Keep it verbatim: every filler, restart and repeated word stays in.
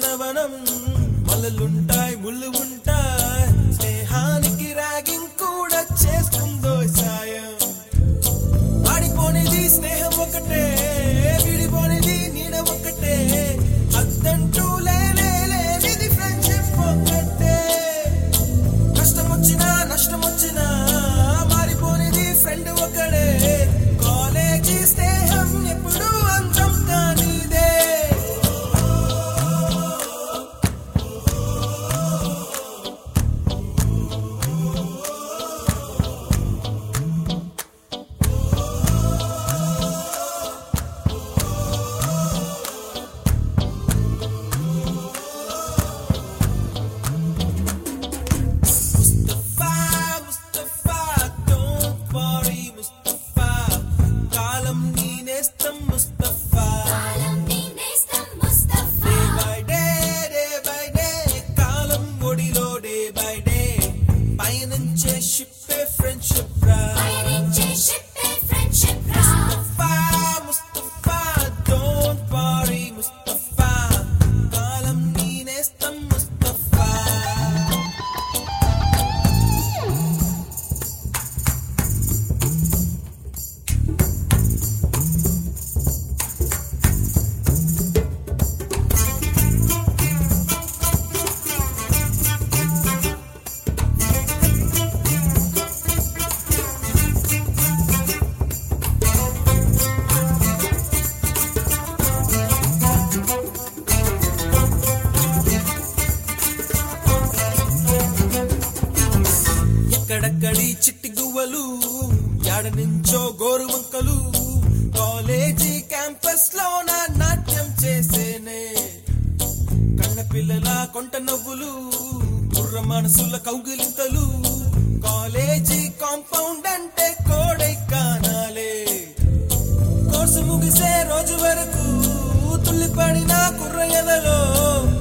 నందనవనం మల్లలుంటాయి ముళ్ళు ఉంటాయి స్నేహానికి ర్యాగింగ్ కూడా చేస్తుందో సాయం వాడిపోనిది స్నేహం ఒకటే విడిపోనిది నీడ ఒకటే అద్దంటూ లేనే లేనిది ఫ్రెండ్షిప్ ఒకటే కష్టం వచ్చినా నష్టం వచ్చినా మారిపోనిది ఫ్రెండ్ ఒకడే కాలేజీ స్నేహం ఎప్పుడు అంతం కానిదే ఎక్కడక్కడి చిట్టి గువ్వలు యాడ నుంచో గోరు వంకలు కాలేజీ క్యాంపస్ లో నా నాట్యం చేసేనే కన్న పిల్లల కొంట నవ్వులు కుర్ర మనసుల కౌగిలింతలు కాలేజీ కాంపౌండ్ అంటే కోడై కానాలే కోర్సు ముగిసే రోజు వరకు తుల్లిపడిన కుర్ర ఎదలో